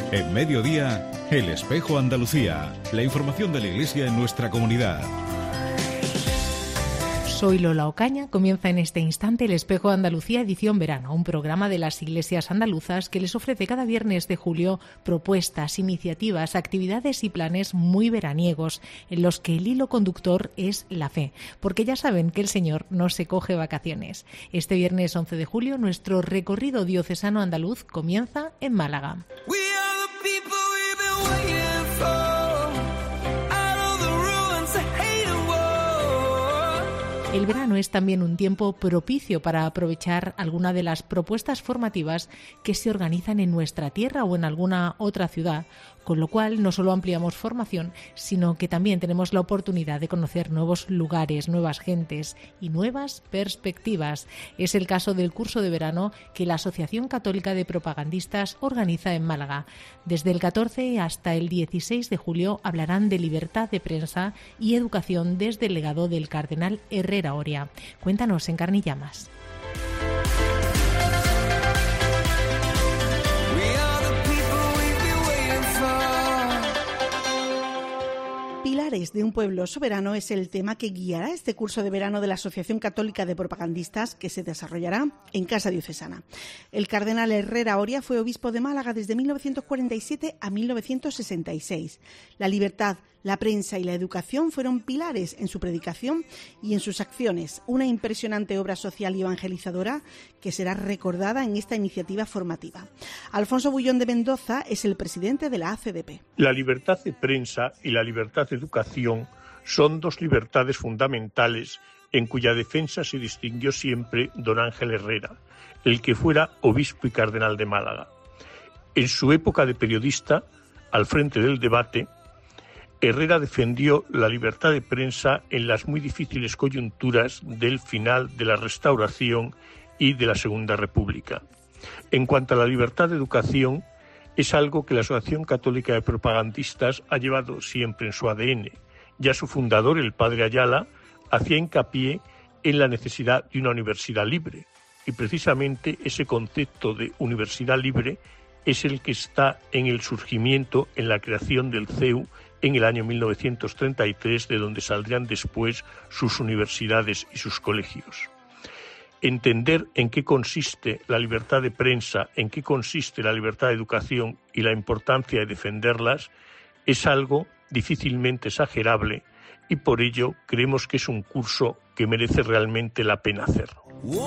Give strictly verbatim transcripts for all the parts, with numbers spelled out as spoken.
En Mediodía, El Espejo Andalucía. La información de la Iglesia en nuestra comunidad. Soy Lola Ocaña. Comienza en este instante El Espejo Andalucía edición verano, un programa de las iglesias andaluzas que les ofrece cada viernes de julio propuestas, iniciativas, actividades y planes muy veraniegos, en los que el hilo conductor es la fe, porque ya saben que el Señor no se coge vacaciones. Este viernes once de julio, nuestro recorrido diocesano andaluz comienza en Málaga. We are the people we've been waiting for. El verano es también un tiempo propicio para aprovechar alguna de las propuestas formativas que se organizan en nuestra tierra o en alguna otra ciudad, con lo cual no solo ampliamos formación, sino que también tenemos la oportunidad de conocer nuevos lugares, nuevas gentes y nuevas perspectivas. Es el caso del curso de verano que la Asociación Católica de Propagandistas organiza en Málaga. Desde el catorce hasta el dieciséis de julio hablarán de libertad de prensa y educación desde el legado del cardenal Herrera Oria. Cuéntanos en Carne y Llamas. Pilares de un pueblo soberano es el tema que guiará este curso de verano de la Asociación Católica de Propagandistas que se desarrollará en Casa Diocesana. El cardenal Herrera Oria fue obispo de Málaga desde mil novecientos cuarenta y siete a mil novecientos sesenta y seis. La libertad, la prensa y la educación fueron pilares en su predicación y en sus acciones, una impresionante obra social y evangelizadora que será recordada en esta iniciativa formativa. Alfonso Bullón de Mendoza es el presidente de la A C D P. La libertad de prensa y la libertad de educación son dos libertades fundamentales en cuya defensa se distinguió siempre don Ángel Herrera, el que fuera obispo y cardenal de Málaga. En su época de periodista, al frente del debate, Herrera defendió la libertad de prensa en las muy difíciles coyunturas del final de la Restauración y de la Segunda República. En cuanto a la libertad de educación, es algo que la Asociación Católica de Propagandistas ha llevado siempre en su A D N. Ya su fundador, el padre Ayala, hacía hincapié en la necesidad de una universidad libre. Y precisamente ese concepto de universidad libre es el que está en el surgimiento, en la creación del C E U en el año mil novecientos treinta y tres, de donde saldrían después sus universidades y sus colegios. Entender en qué consiste la libertad de prensa, en qué consiste la libertad de educación y la importancia de defenderlas es algo difícilmente exagerable y por ello creemos que es un curso que merece realmente la pena hacerlo.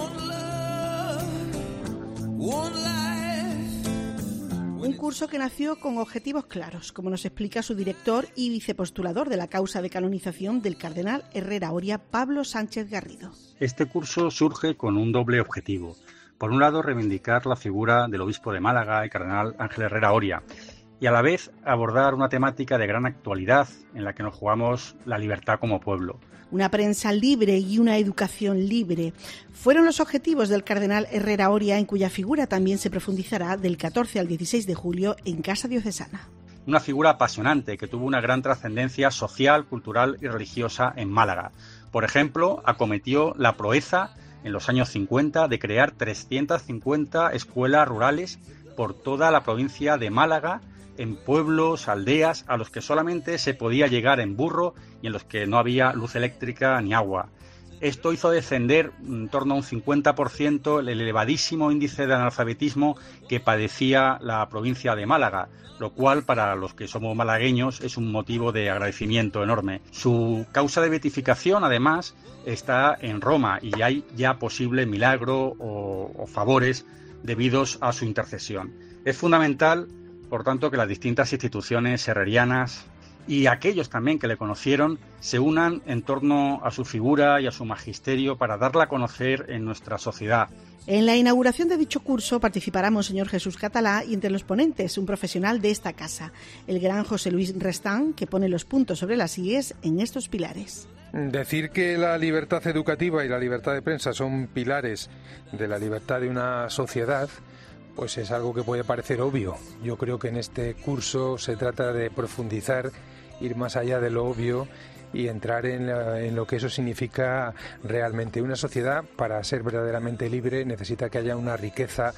Un curso que nació con objetivos claros, como nos explica su director y vicepostulador de la causa de canonización del cardenal Herrera Oria, Pablo Sánchez Garrido. Este curso surge con un doble objetivo. Por un lado, reivindicar la figura del obispo de Málaga, el cardenal Ángel Herrera Oria, y a la vez abordar una temática de gran actualidad en la que nos jugamos la libertad como pueblo. Una prensa libre y una educación libre fueron los objetivos del cardenal Herrera Oria, en cuya figura también se profundizará del catorce al dieciséis de julio en Casa Diocesana. Una figura apasionante que tuvo una gran trascendencia social, cultural y religiosa en Málaga. Por ejemplo, acometió la proeza en los años cincuenta de crear trescientas cincuenta escuelas rurales por toda la provincia de Málaga, en pueblos, aldeas, a los que solamente se podía llegar en burro y en los que no había luz eléctrica ni agua. Esto hizo descender en torno a un cincuenta por ciento el elevadísimo índice de analfabetismo que padecía la provincia de Málaga, lo cual para los que somos malagueños es un motivo de agradecimiento enorme. Su causa de beatificación, además, está en Roma y hay ya posible milagro o, o favores debidos a su intercesión. Es fundamental, por tanto, que las distintas instituciones herrerianas y aquellos también que le conocieron se unan en torno a su figura y a su magisterio para darla a conocer en nuestra sociedad. En la inauguración de dicho curso participará Monseñor Jesús Catalá y entre los ponentes un profesional de esta casa, el gran José Luis Restán, que pone los puntos sobre las íes en estos pilares. Decir que la libertad educativa y la libertad de prensa son pilares de la libertad de una sociedad, pues es algo que puede parecer obvio. Yo creo que en este curso se trata de profundizar, ir más allá de lo obvio y entrar en, la, en lo que eso significa realmente. Una sociedad, para ser verdaderamente libre, necesita que haya una riqueza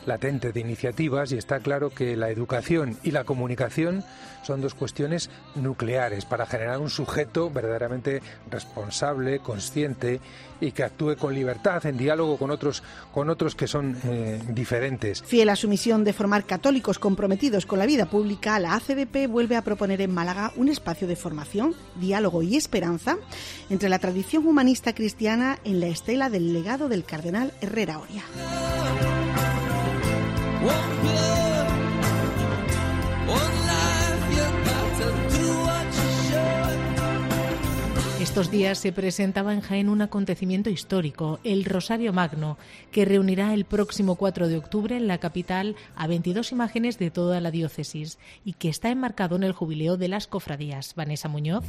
latente de iniciativas, y está claro que la educación y la comunicación son dos cuestiones nucleares para generar un sujeto verdaderamente responsable, consciente y que actúe con libertad, en diálogo con otros, con otros que son eh, diferentes. Fiel a su misión de formar católicos comprometidos con la vida pública, la A C B P vuelve a proponer en Málaga un espacio de formación, diálogo y esperanza entre la tradición humanista cristiana en la estela del legado del cardenal Herrera Oria. Estos días se presentaba en Jaén un acontecimiento histórico, el Rosario Magno, que reunirá el próximo cuatro de octubre en la capital a veintidós imágenes de toda la diócesis y que está enmarcado en el jubileo de las cofradías. Vanessa Muñoz.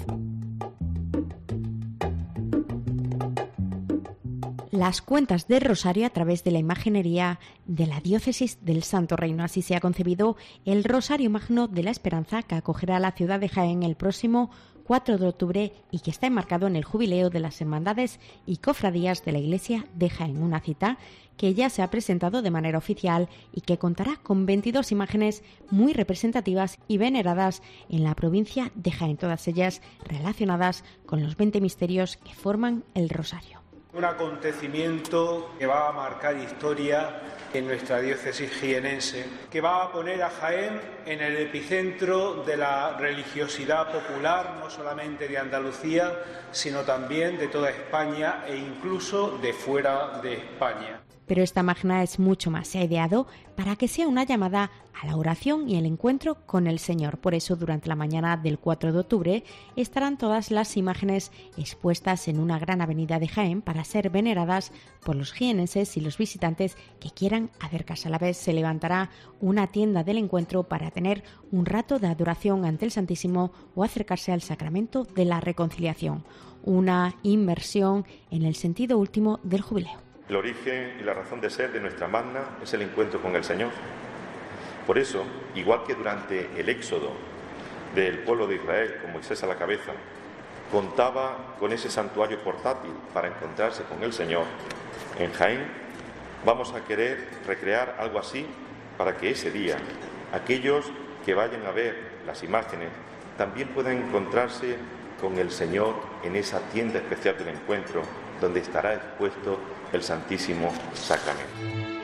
Las cuentas de Rosario a través de la imaginería de la diócesis del Santo Reino. Así se ha concebido el Rosario Magno de la Esperanza, que acogerá a la ciudad de Jaén el próximo cuatro de octubre y que está enmarcado en el jubileo de las hermandades y cofradías de la Iglesia de Jaén. Una cita que ya se ha presentado de manera oficial y que contará con veintidós imágenes muy representativas y veneradas en la provincia de Jaén, todas ellas relacionadas con los veinte misterios que forman el Rosario. Un acontecimiento que va a marcar historia en nuestra diócesis jienense, que va a poner a Jaén en el epicentro de la religiosidad popular, no solamente de Andalucía, sino también de toda España e incluso de fuera de España. Pero esta magna es mucho más. Se ha ideado para que sea una llamada a la oración y el encuentro con el Señor. Por eso, durante la mañana del cuatro de octubre estarán todas las imágenes expuestas en una gran avenida de Jaén para ser veneradas por los jienenses y los visitantes que quieran acercarse. A la vez se levantará una tienda del encuentro para tener un rato de adoración ante el Santísimo o acercarse al sacramento de la reconciliación. Una inmersión en el sentido último del jubileo. El origen y la razón de ser de nuestra magna es el encuentro con el Señor. Por eso, igual que durante el éxodo del pueblo de Israel, con Moisés a la cabeza, contaba con ese santuario portátil para encontrarse con el Señor, en Jaén vamos a querer recrear algo así para que ese día aquellos que vayan a ver las imágenes también puedan encontrarse con el Señor en esa tienda especial del encuentro, donde estará expuesto el Santísimo Sacramento.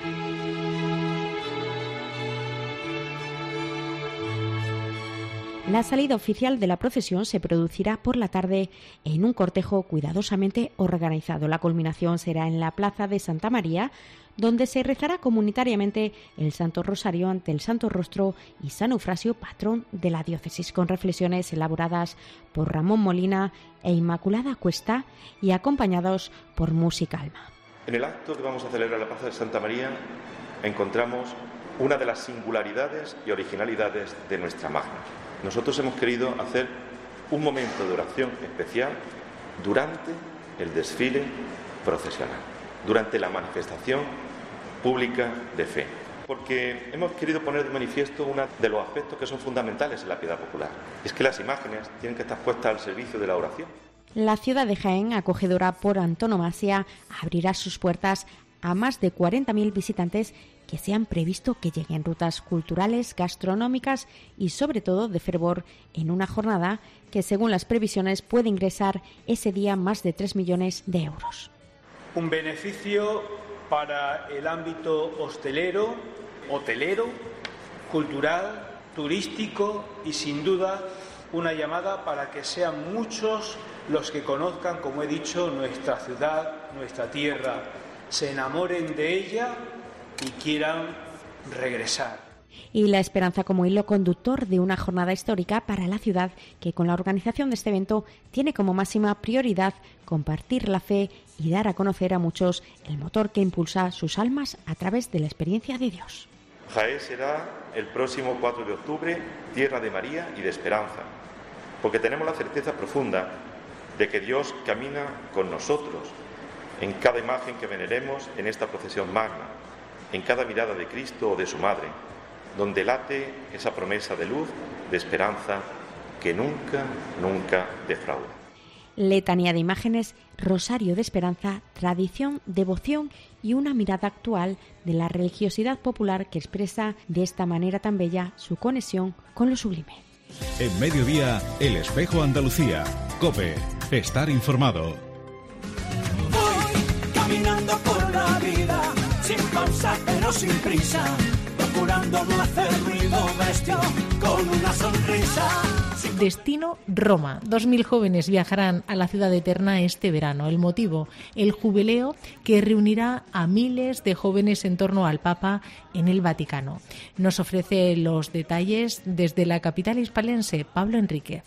La salida oficial de la procesión se producirá por la tarde en un cortejo cuidadosamente organizado. La culminación será en la Plaza de Santa María, donde se rezará comunitariamente el Santo Rosario ante el Santo Rostro y San Eufrasio, patrón de la diócesis, con reflexiones elaboradas por Ramón Molina e Inmaculada Cuesta y acompañados por música alma. En el acto que vamos a celebrar en la Plaza de Santa María encontramos una de las singularidades y originalidades de nuestra magna. Nosotros hemos querido hacer un momento de oración especial durante el desfile procesional, durante la manifestación pública de fe, porque hemos querido poner de manifiesto uno de los aspectos que son fundamentales en la piedad popular. Es que las imágenes tienen que estar puestas al servicio de la oración. La ciudad de Jaén, acogedora por antonomasia, abrirá sus puertas a más de cuarenta mil visitantes que se han previsto que lleguen, rutas culturales, gastronómicas y sobre todo de fervor, en una jornada que según las previsiones puede ingresar ese día más de tres millones de euros. Un beneficio para el ámbito hostelero, hotelero, cultural, turístico y sin duda una llamada para que sean muchos los que conozcan, como he dicho, nuestra ciudad, nuestra tierra, se enamoren de ella y quieran regresar. Y la esperanza como hilo conductor de una jornada histórica para la ciudad que con la organización de este evento tiene como máxima prioridad compartir la fe y dar a conocer a muchos el motor que impulsa sus almas a través de la experiencia de Dios. Jaén será el próximo cuatro de octubre tierra de María y de esperanza, porque tenemos la certeza profunda de que Dios camina con nosotros en cada imagen que veneremos en esta procesión magna, en cada mirada de Cristo o de su Madre, donde late esa promesa de luz, de esperanza, que nunca, nunca defrauda. Letanía de imágenes, rosario de esperanza, tradición, devoción y una mirada actual de la religiosidad popular que expresa de esta manera tan bella su conexión con lo sublime. En Mediodía, El Espejo Andalucía. COPE. Estar informado. Voy caminando por la vida, sin pausa pero sin prisa, procurando no hacer ruido bestia, con una sonrisa. Destino Roma. Dos mil jóvenes viajarán a la ciudad eterna este verano. El motivo, el jubileo que reunirá a miles de jóvenes en torno al Papa en el Vaticano. Nos ofrece los detalles desde la capital hispalense, Pablo Enríquez.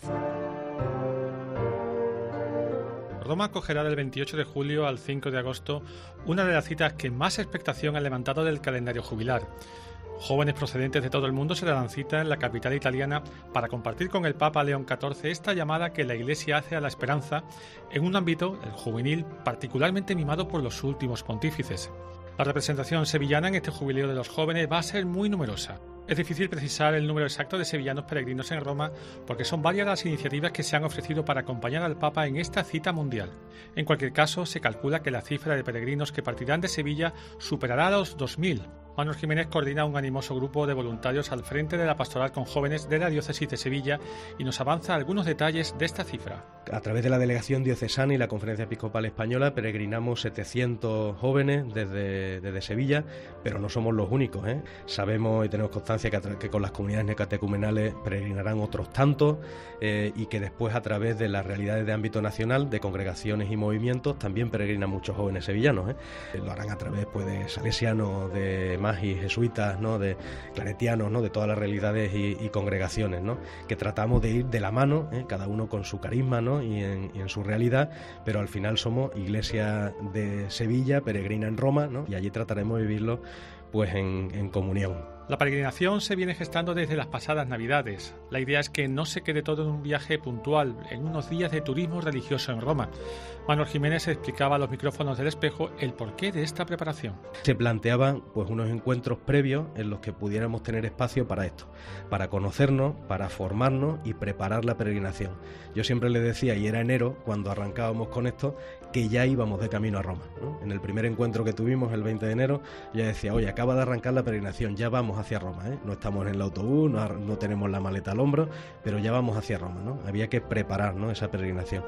Roma acogerá del veintiocho de julio al cinco de agosto una de las citas que más expectación han levantado del calendario jubilar. Jóvenes procedentes de todo el mundo se darán cita en la capital italiana para compartir con el Papa León catorce esta llamada que la Iglesia hace a la esperanza en un ámbito, el juvenil, particularmente mimado por los últimos pontífices. La representación sevillana en este jubileo de los jóvenes va a ser muy numerosa. Es difícil precisar el número exacto de sevillanos peregrinos en Roma porque son varias las iniciativas que se han ofrecido para acompañar al Papa en esta cita mundial. En cualquier caso, se calcula que la cifra de peregrinos que partirán de Sevilla superará los dos mil. Manuel Jiménez coordina un animoso grupo de voluntarios al frente de la pastoral con jóvenes de la diócesis de Sevilla y nos avanza algunos detalles de esta cifra. A través de la Delegación Diocesana y la Conferencia Episcopal Española peregrinamos setecientos jóvenes desde, desde Sevilla, pero no somos los únicos, ¿eh? Sabemos y tenemos constancia que, que con las comunidades neocatecumenales peregrinarán otros tantos eh, y que después a través de las realidades de ámbito nacional, de congregaciones y movimientos, también peregrinan muchos jóvenes sevillanos, ¿eh? Lo harán a través pues, de salesianos, de magis, jesuitas, ¿no? De claretianos, ¿no? De todas las realidades y, y congregaciones, ¿no? Que tratamos de ir de la mano, ¿eh? Cada uno con su carisma, ¿no? y, en, y en su realidad, pero al final somos Iglesia de Sevilla, peregrina en Roma, ¿no? Y allí trataremos de vivirlo pues en, en comunión. La peregrinación se viene gestando desde las pasadas Navidades. La idea es que no se quede todo en un viaje puntual, en unos días de turismo religioso en Roma. Manuel Jiménez explicaba a los micrófonos del Espejo el porqué de esta preparación. Se planteaban pues unos encuentros previos en los que pudiéramos tener espacio para esto, para conocernos, para formarnos y preparar la peregrinación. Yo siempre le decía, y era enero cuando arrancábamos con esto, que ya íbamos de camino a Roma, ¿no? En el primer encuentro que tuvimos, el veinte de enero, yo decía, oye, acaba de arrancar la peregrinación, ya vamos hacia Roma, ¿eh? No estamos en el autobús, no, no tenemos la maleta al hombro, pero ya vamos hacia Roma, ¿no? Había que preparar, ¿no? esa peregrinación.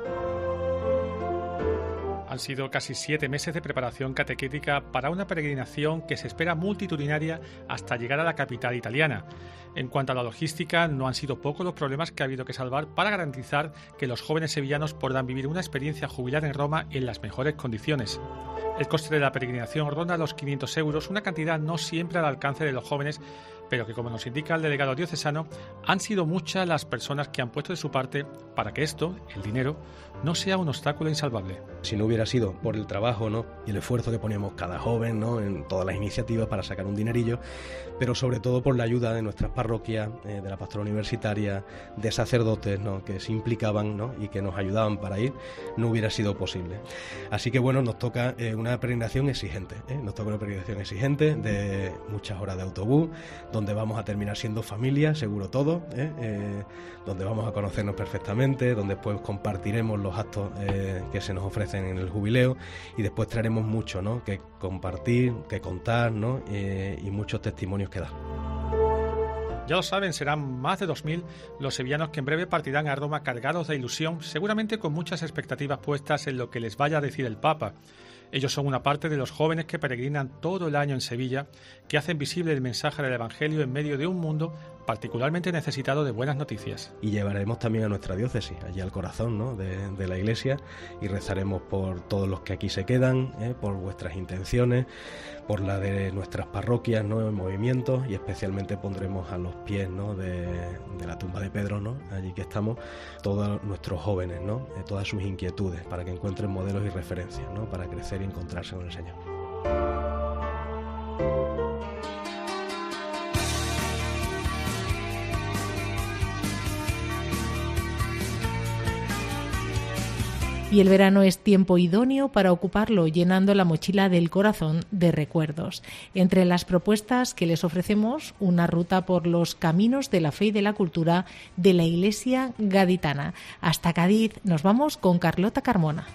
Han sido casi siete meses de preparación catequética para una peregrinación que se espera multitudinaria hasta llegar a la capital italiana. En cuanto a la logística, no han sido pocos los problemas que ha habido que salvar para garantizar que los jóvenes sevillanos puedan vivir una experiencia jubilar en Roma en las mejores condiciones. El coste de la peregrinación ronda los quinientos euros, una cantidad no siempre al alcance de los jóvenes, pero que, como nos indica el delegado diocesano, han sido muchas las personas que han puesto de su parte para que esto, el dinero, no sea un obstáculo insalvable. Si no hubiera sido por el trabajo, ¿no? y el esfuerzo que poníamos cada joven, ¿no? en todas las iniciativas para sacar un dinerillo, pero sobre todo por la ayuda de nuestras parroquias, eh, de la pastoral universitaria, de sacerdotes, ¿no? que se implicaban, ¿no? y que nos ayudaban para ir, no hubiera sido posible. Así que bueno, nos toca eh, una peregrinación exigente, ¿eh? nos toca una peregrinación exigente de muchas horas de autobús, donde vamos a terminar siendo familia, seguro todo, ¿eh? Eh, donde vamos a conocernos perfectamente, donde después compartiremos los actos eh, que se nos ofrecen en el jubileo y después traeremos mucho, ¿no? que compartir, que contar, ¿no? eh, y muchos testimonios que dar. Ya lo saben, serán más de dos mil los sevillanos que en breve partirán a Roma cargados de ilusión, seguramente con muchas expectativas puestas en lo que les vaya a decir el Papa. Ellos son una parte de los jóvenes que peregrinan todo el año en Sevilla, que hacen visible el mensaje del Evangelio en medio de un mundo particularmente necesitado de buenas noticias. Y llevaremos también a nuestra diócesis, allí al corazón, ¿no? de, de la Iglesia, y rezaremos por todos los que aquí se quedan, ¿eh? por vuestras intenciones, por la de nuestras parroquias, ¿no? en movimientos, y especialmente pondremos a los pies, ¿no? de, de la tumba de Pedro, ¿no? allí que estamos, todos nuestros jóvenes, ¿no? eh, todas sus inquietudes, para que encuentren modelos y referencias, ¿no? para crecer y encontrarse con el Señor. y el verano es tiempo idóneo para ocuparlo llenando la mochila del corazón de recuerdos. Entre las propuestas que les ofrecemos, una ruta por los caminos de la fe y de la cultura de la Iglesia gaditana. Hasta Cádiz nos vamos con Carlota Carmona.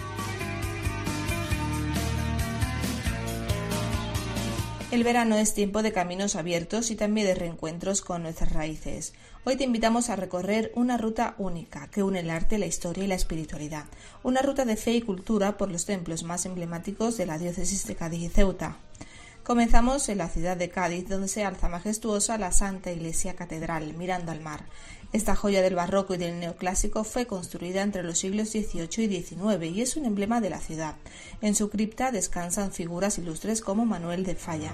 El verano es tiempo de caminos abiertos y también de reencuentros con nuestras raíces. Hoy te invitamos a recorrer una ruta única que une el arte, la historia y la espiritualidad. Una ruta de fe y cultura por los templos más emblemáticos de la diócesis de Cádiz y Ceuta. Comenzamos en la ciudad de Cádiz, donde se alza majestuosa la Santa Iglesia Catedral, mirando al mar. Esta joya del barroco y del neoclásico fue construida entre los siglos dieciocho y diecinueve y es un emblema de la ciudad. En su cripta descansan figuras ilustres como Manuel de Falla.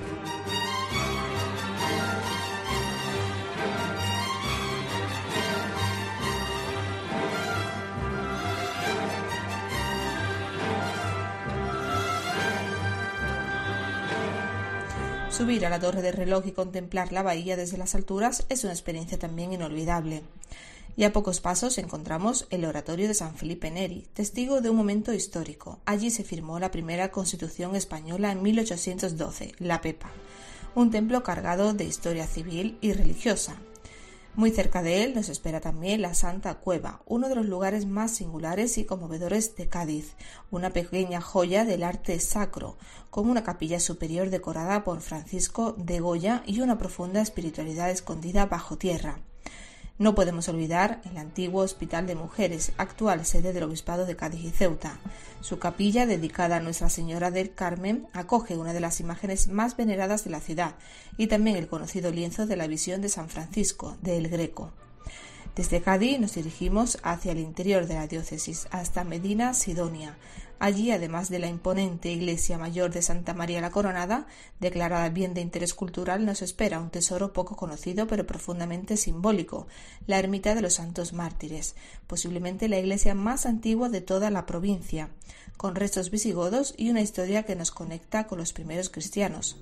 Subir a la torre del reloj y contemplar la bahía desde las alturas es una experiencia también inolvidable. Y a pocos pasos encontramos el oratorio de San Felipe Neri, testigo de un momento histórico. Allí se firmó la primera Constitución española en mil ochocientos doce, la Pepa, un templo cargado de historia civil y religiosa. Muy cerca de él nos espera también la Santa Cueva, uno de los lugares más singulares y conmovedores de Cádiz, una pequeña joya del arte sacro, con una capilla superior decorada por Francisco de Goya y una profunda espiritualidad escondida bajo tierra. No podemos olvidar el antiguo Hospital de Mujeres, actual sede del Obispado de Cádiz y Ceuta. Su capilla, dedicada a Nuestra Señora del Carmen, acoge una de las imágenes más veneradas de la ciudad y también el conocido lienzo de la Visión de San Francisco, de El Greco. Desde Cádiz nos dirigimos hacia el interior de la diócesis, hasta Medina Sidonia. Allí, además de la imponente iglesia mayor de Santa María la Coronada, declarada bien de interés cultural, nos espera un tesoro poco conocido pero profundamente simbólico, la ermita de los Santos Mártires, posiblemente la iglesia más antigua de toda la provincia, con restos visigodos y una historia que nos conecta con los primeros cristianos.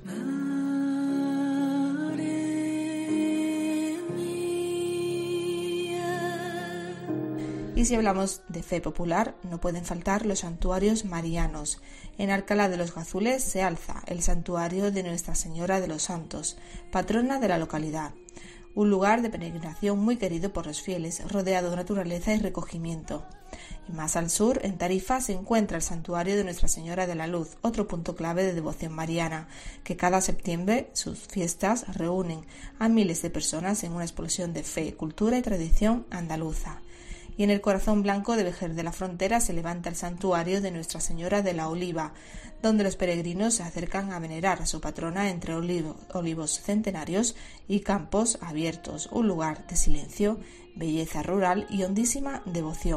Y si hablamos de fe popular, no pueden faltar los santuarios marianos. En Alcalá de los Gazules se alza el santuario de Nuestra Señora de los Santos, patrona de la localidad. Un lugar de peregrinación muy querido por los fieles, rodeado de naturaleza y recogimiento. Y más al sur, en Tarifa, se encuentra el santuario de Nuestra Señora de la Luz, otro punto clave de devoción mariana, que cada septiembre sus fiestas reúnen a miles de personas en una explosión de fe, cultura y tradición andaluza. Y en el corazón blanco de Vejer de la Frontera se levanta el santuario de Nuestra Señora de la Oliva, donde los peregrinos se acercan a venerar a su patrona entre olivo, olivos centenarios y campos abiertos, un lugar de silencio, belleza rural y hondísima devoción.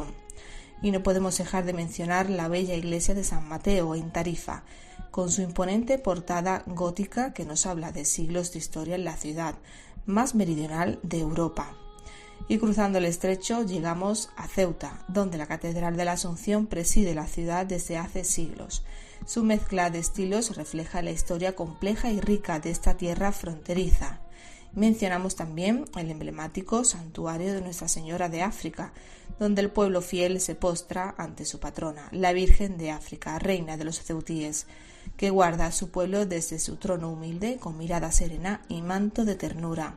Y no podemos dejar de mencionar la bella iglesia de San Mateo en Tarifa, con su imponente portada gótica que nos habla de siglos de historia en la ciudad más meridional de Europa. Y cruzando el estrecho llegamos a Ceuta, donde la Catedral de la Asunción preside la ciudad desde hace siglos. Su mezcla de estilos refleja la historia compleja y rica de esta tierra fronteriza. Mencionamos también el emblemático santuario de Nuestra Señora de África, donde el pueblo fiel se postra ante su patrona, la Virgen de África, reina de los ceutíes, que guarda a su pueblo desde su trono humilde con mirada serena y manto de ternura.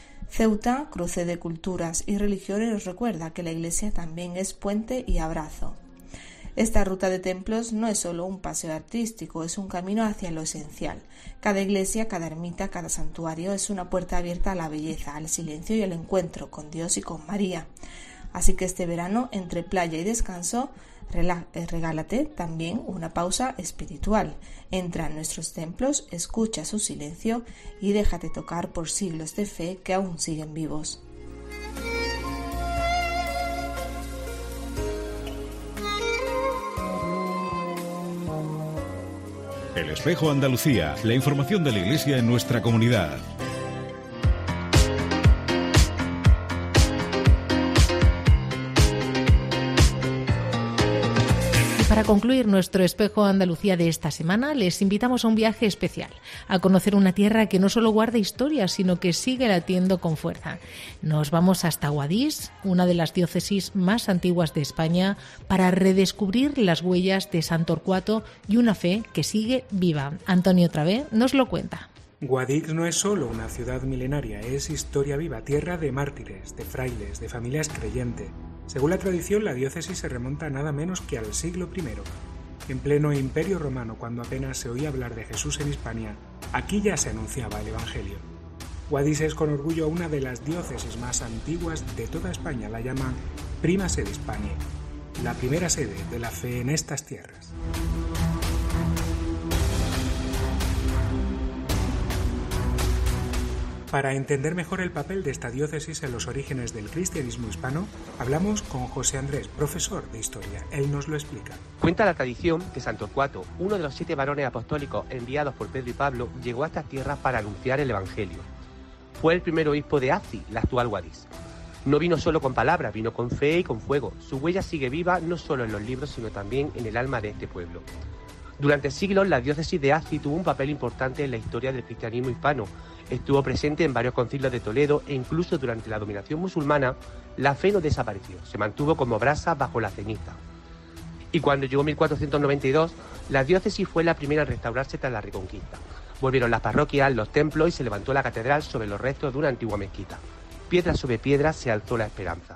Ceuta, cruce de culturas y religiones, nos recuerda que la Iglesia también es puente y abrazo. Esta ruta de templos no es solo un paseo artístico, es un camino hacia lo esencial. Cada iglesia, cada ermita, cada santuario es una puerta abierta a la belleza, al silencio y al encuentro con Dios y con María. Así que este verano, entre playa y descanso, regálate también una pausa espiritual. Entra en nuestros templos, escucha su silencio y déjate tocar por siglos de fe que aún siguen vivos. El Espejo Andalucía, la información de la Iglesia en nuestra comunidad. Para Para concluir nuestro espejo Andalucía de esta semana, les invitamos a un viaje especial, a conocer una tierra que no solo guarda historia, sino que sigue latiendo con fuerza. Nos vamos hasta Guadix, una de las diócesis más antiguas de España, para redescubrir las huellas de San Torcuato y una fe que sigue viva. Antonio Travé nos lo cuenta. Guadix no es solo una ciudad milenaria, es historia viva, tierra de mártires, de frailes, de familias creyentes. Según la tradición, la diócesis se remonta nada menos que al siglo primero. En pleno Imperio Romano, cuando apenas se oía hablar de Jesús en Hispania, aquí ya se anunciaba el Evangelio. Guadix es con orgullo una de las diócesis más antiguas de toda España, la llaman Prima Sede Hispaniae, la primera sede de la fe en estas tierras. Para entender mejor el papel de esta diócesis en los orígenes del cristianismo hispano, hablamos con José Andrés, profesor de historia. Él nos lo explica. Cuenta la tradición que San Torcuato, uno de los siete varones apostólicos enviados por Pedro y Pablo, llegó a estas tierras para anunciar el Evangelio. Fue el primer obispo de Azi, la actual Guadix. No vino solo con palabras, vino con fe y con fuego. Su huella sigue viva no solo en los libros, sino también en el alma de este pueblo. Durante siglos, la diócesis de Azi tuvo un papel importante en la historia del cristianismo hispano. Estuvo presente en varios concilios de Toledo e incluso durante la dominación musulmana, la fe no desapareció, se mantuvo como brasa bajo la ceniza. Y cuando llegó mil cuatrocientos noventa y dos, la diócesis fue la primera en restaurarse tras la Reconquista. Volvieron las parroquias, los templos y se levantó la catedral sobre los restos de una antigua mezquita. Piedra sobre piedra se alzó la esperanza.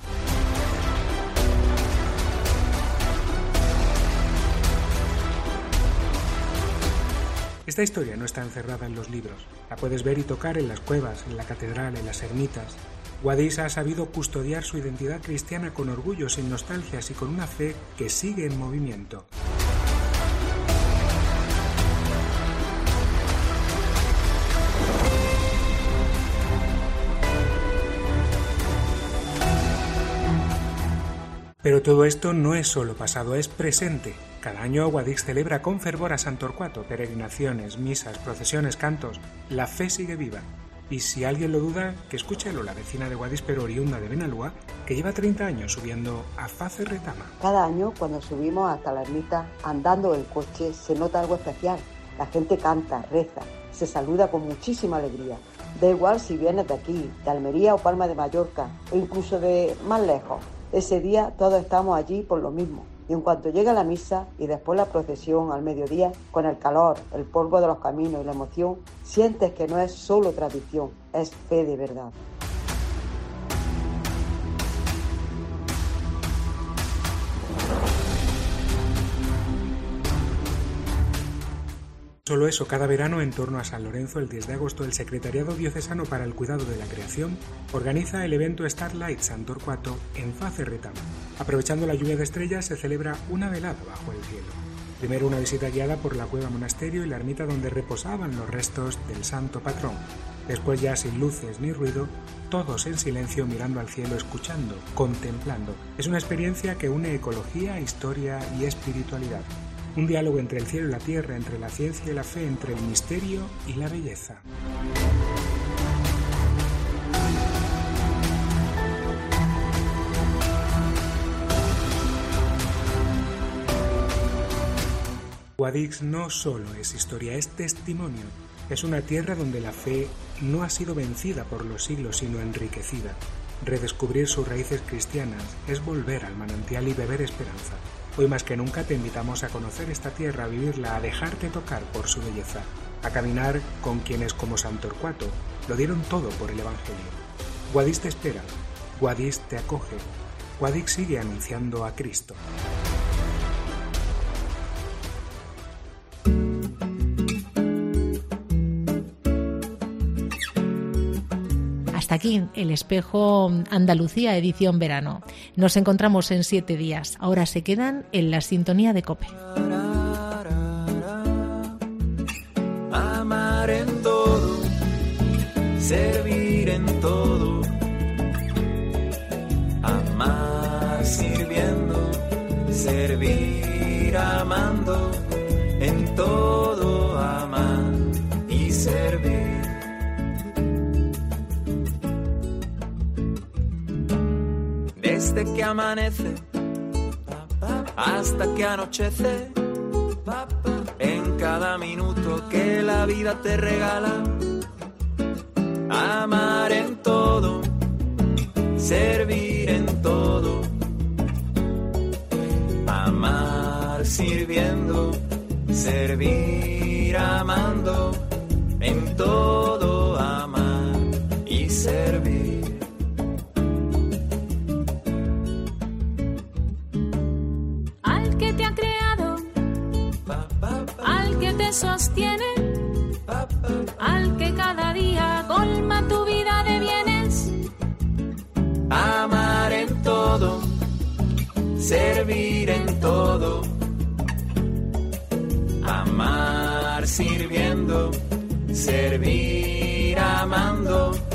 Esta historia no está encerrada en los libros. La puedes ver y tocar en las cuevas, en la catedral, en las ermitas. Guadix ha sabido custodiar su identidad cristiana con orgullo, sin nostalgias y con una fe que sigue en movimiento. Pero todo esto no es solo pasado, es presente. Cada año Guadix celebra con fervor a San Torcuato, peregrinaciones, misas, procesiones, cantos. La fe sigue viva. Y si alguien lo duda, que escuche a Lola, vecina de Guadix pero oriunda de Benalúa, que lleva treinta años subiendo a Face Retama. Cada año cuando subimos hasta la ermita, andando el coche, se nota algo especial. La gente canta, reza, se saluda con muchísima alegría. Da igual si vienes de aquí, de Almería o Palma de Mallorca, o incluso de más lejos. Ese día todos estamos allí por lo mismo. Y en cuanto llega la misa y después la procesión al mediodía, con el calor, el polvo de los caminos y la emoción, sientes que no es solo tradición, es fe de verdad. Solo eso, cada verano en torno a San Lorenzo, el diez de agosto, el Secretariado Diocesano para el Cuidado de la Creación organiza el evento Starlight San Torcuato en Face Retama. Aprovechando la lluvia de estrellas, se celebra una velada bajo el cielo. Primero una visita guiada por la cueva monasterio y la ermita donde reposaban los restos del santo patrón. Después, ya sin luces ni ruido, todos en silencio mirando al cielo, escuchando, contemplando. Es una experiencia que une ecología, historia y espiritualidad. Un diálogo entre el cielo y la tierra, entre la ciencia y la fe, entre el misterio y la belleza. Guadix no solo es historia, es testimonio. Es una tierra donde la fe no ha sido vencida por los siglos, sino enriquecida. Redescubrir sus raíces cristianas es volver al manantial y beber esperanza. Hoy más que nunca te invitamos a conocer esta tierra, a vivirla, a dejarte tocar por su belleza, a caminar con quienes como San Torcuato lo dieron todo por el Evangelio. Guadix te espera, Guadix te acoge, Guadix sigue anunciando a Cristo. Hasta aquí el espejo Andalucía edición verano. Nos encontramos en siete días. Ahora se quedan en la sintonía de COPE. Amar en todo, servir en todo, amar sirviendo, servir amando, en todo amar y servir. Desde que amanece hasta que anochece. En cada minuto que la vida te regala, amar en todo, servir en todo, amar sirviendo, servir amando, en todo amar y servir. Al que te ha creado, al que te sostiene, al que cada día colma tu vida de bienes. Amar en todo, servir en todo, amar sirviendo, servir amando,